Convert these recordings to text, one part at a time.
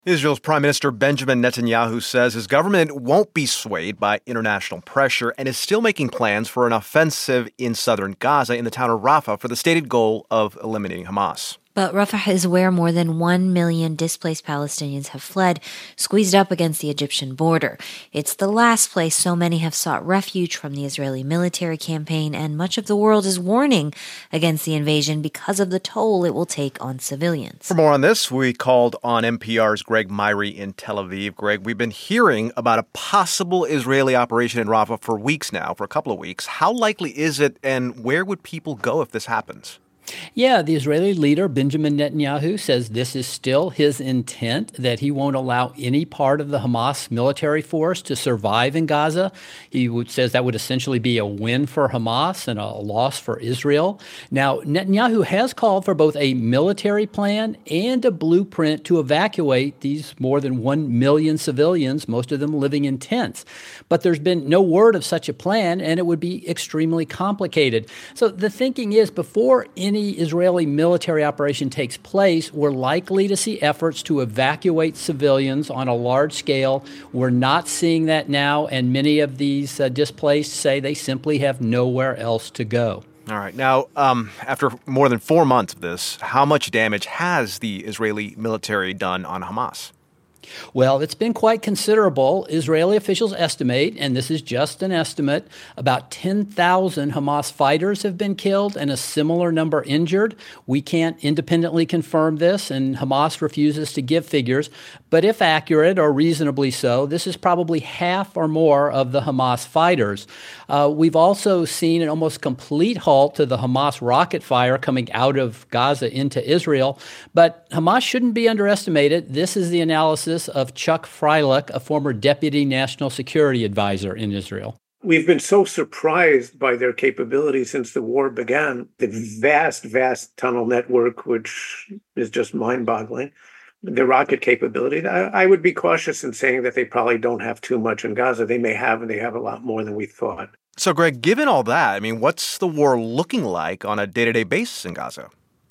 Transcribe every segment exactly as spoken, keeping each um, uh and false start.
Israel's Prime Minister Benjamin Netanyahu says his government won't be swayed by international pressure and is still making plans for an offensive in southern Gaza in the town of Rafah for the stated goal of eliminating Hamas. But Rafah is where more than one million displaced Palestinians have fled, squeezed up against the Egyptian border. It's the last place so many have sought refuge from the Israeli military campaign, and much of the world is warning against the invasion because of the toll it will take on civilians. For more on this, we called on N P R's Greg Myrie in Tel Aviv. Greg, we've been hearing about a possible Israeli operation in Rafah for weeks now, for a couple of weeks. How likely is it, and where would people go if this happens? Yeah, the Israeli leader, Benjamin Netanyahu, says this is still his intent, that he won't allow any part of the Hamas military force to survive in Gaza. He would, says that would essentially be a win for Hamas and a loss for Israel. Now, Netanyahu has called for both a military plan and a blueprint to evacuate these more than one million civilians, most of them living in tents. But there's been no word of such a plan, and it would be extremely complicated. So the thinking is, before any Israeli military operation takes place, we're likely to see efforts to evacuate civilians on a large scale. We're not seeing that now, and many of these uh, displaced say they simply have nowhere else to go. All right. Now, um, after more than four months of this, how much damage has the Israeli military done on Hamas? Well, it's been quite considerable. Israeli officials estimate, and this is just an estimate, about ten thousand Hamas fighters have been killed and a similar number injured. We can't independently confirm this, and Hamas refuses to give figures. But if accurate, or reasonably so, this is probably half or more of the Hamas fighters. Uh, we've also seen an almost complete halt to the Hamas rocket fire coming out of Gaza into Israel. But Hamas shouldn't be underestimated. This is the analysis of Chuck Freilich, a former deputy national security advisor in Israel. We've been so surprised by their capability since the war began. The vast, vast tunnel network, which is just mind-boggling. The rocket capability. I, I would be cautious in saying that they probably don't have too much in Gaza. They may have, and they have a lot more than we thought. So, Greg, given all that, I mean, what's the war looking like on a day-to-day basis in Gaza?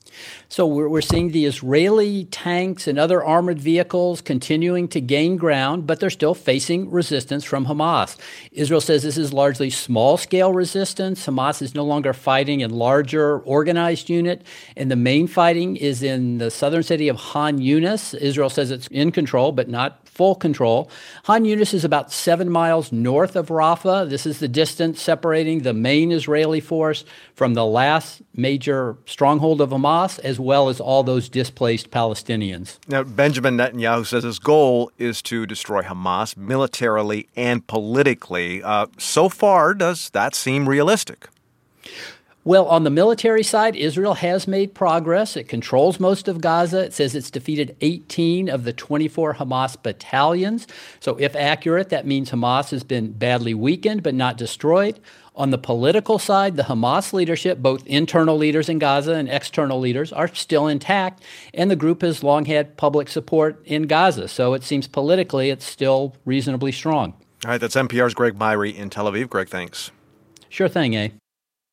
So we're, we're seeing the Israeli tanks and other armored vehicles continuing to gain ground, but they're still facing resistance from Hamas. Israel says this is largely small-scale resistance. Hamas is no longer fighting in larger organized unit, and the main fighting is in the southern city of Han Yunis. Israel says it's in control, but not full control. Han Yunis is about seven miles north of Rafah. This is the distance separating the main Israeli force from the last major stronghold of Hamas, as well as all those displaced Palestinians. Now, Benjamin Netanyahu says his goal is to destroy Hamas militarily and politically. Uh, so far, does that seem realistic? Well, on the military side, Israel has made progress. It controls most of Gaza. It says it's defeated eighteen of the twenty-four Hamas battalions. So if accurate, that means Hamas has been badly weakened but not destroyed. On the political side, the Hamas leadership, both internal leaders in Gaza and external leaders, are still intact, and the group has long had public support in Gaza. So it seems politically it's still reasonably strong. All right, that's N P R's Greg Myrie in Tel Aviv. Greg, thanks. Sure thing, eh?